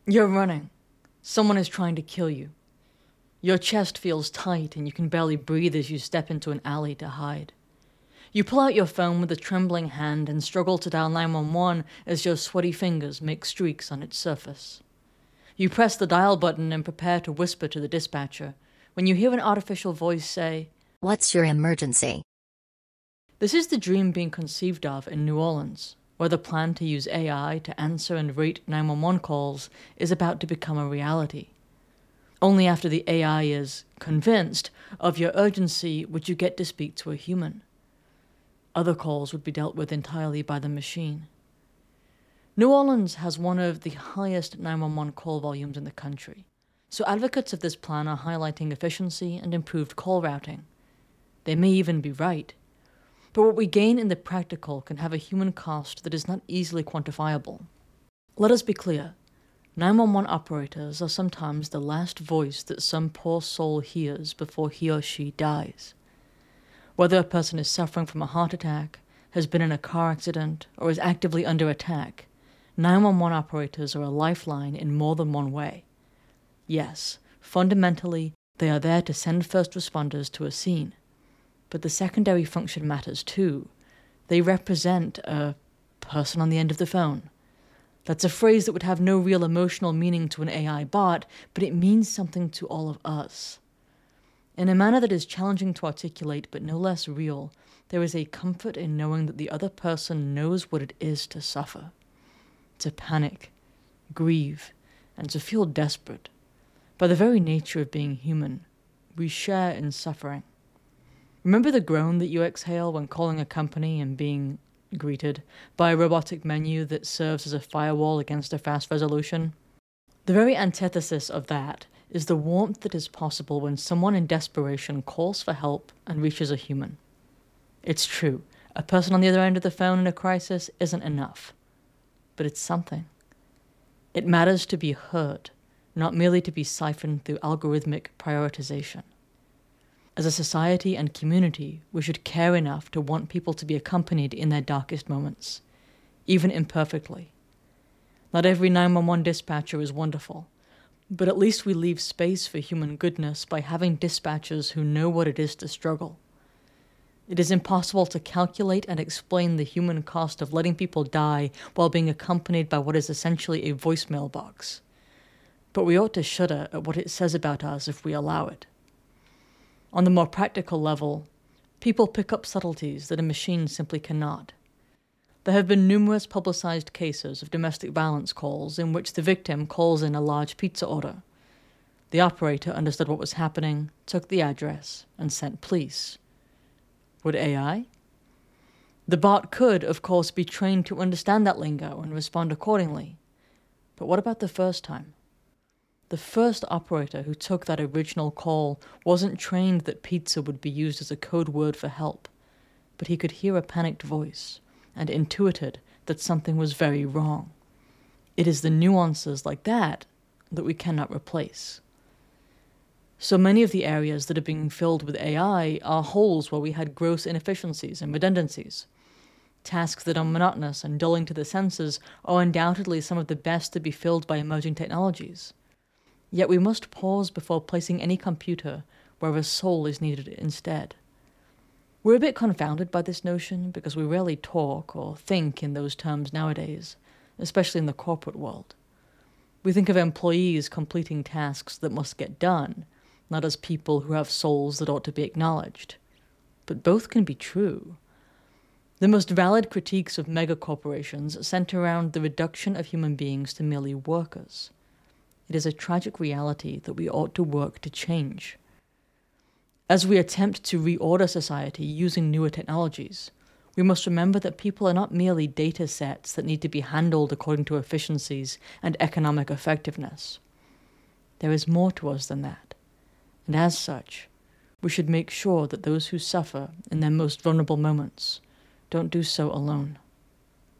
You're running. Someone is trying to kill you. Your chest feels tight and you can barely breathe as you step into an alley to hide. You pull out your phone with a trembling hand and struggle to dial 911 as your sweaty fingers make streaks on its surface. You press the dial button and prepare to whisper to the dispatcher when you hear an artificial voice say, "What's your emergency?" This is the dream being conceived of in New Orleans, where the plan to use AI to answer and rate 911 calls is about to become a reality. Only after the AI is convinced of your urgency would you get to speak to a human. Other calls would be dealt with entirely by the machine. New Orleans has one of the highest 911 call volumes in the country, so advocates of this plan are highlighting efficiency and improved call routing. They may even be right, but what we gain in the practical can have a human cost that is not easily quantifiable. Let us be clear. 911 operators are sometimes the last voice that some poor soul hears before he or she dies. Whether a person is suffering from a heart attack, has been in a car accident, or is actively under attack, 911 operators are a lifeline in more than one way. Yes, fundamentally, they are there to send first responders to a scene. But the secondary function matters too. They represent a person on the end of the phone. That's a phrase that would have no real emotional meaning to an AI bot, but it means something to all of us. In a manner that is challenging to articulate but no less real, there is a comfort in knowing that the other person knows what it is to suffer, to panic, grieve, and to feel desperate. By the very nature of being human, we share in suffering. Remember the groan that you exhale when calling a company and being greeted by a robotic menu that serves as a firewall against a fast resolution? The very antithesis of that is the warmth that is possible when someone in desperation calls for help and reaches a human. It's true, a person on the other end of the phone in a crisis isn't enough, but it's something. It matters to be heard, not merely to be siphoned through algorithmic prioritization. As a society and community, we should care enough to want people to be accompanied in their darkest moments, even imperfectly. Not every 911 dispatcher is wonderful, but at least we leave space for human goodness by having dispatchers who know what it is to struggle. It is impossible to calculate and explain the human cost of letting people die while being accompanied by what is essentially a voicemail box. But we ought to shudder at what it says about us if we allow it. On the more practical level, people pick up subtleties that a machine simply cannot. There have been numerous publicized cases of domestic violence calls in which the victim calls in a large pizza order. The operator understood what was happening, took the address, and sent police. Would AI? The bot could, of course, be trained to understand that lingo and respond accordingly. But what about the first time? The first operator who took that original call wasn't trained that pizza would be used as a code word for help, but he could hear a panicked voice and intuited that something was very wrong. It is the nuances like that that we cannot replace. So many of the areas that are being filled with AI are holes where we had gross inefficiencies and redundancies. Tasks that are monotonous and dulling to the senses are undoubtedly some of the best to be filled by emerging technologies. Yet we must pause before placing any computer where a soul is needed instead. We're a bit confounded by this notion because we rarely talk or think in those terms nowadays, especially in the corporate world. We think of employees completing tasks that must get done, not as people who have souls that ought to be acknowledged. But both can be true. The most valid critiques of megacorporations center around the reduction of human beings to merely workers. It is a tragic reality that we ought to work to change. As we attempt to reorder society using newer technologies, we must remember that people are not merely data sets that need to be handled according to efficiencies and economic effectiveness. There is more to us than that, and as such, we should make sure that those who suffer in their most vulnerable moments don't do so alone.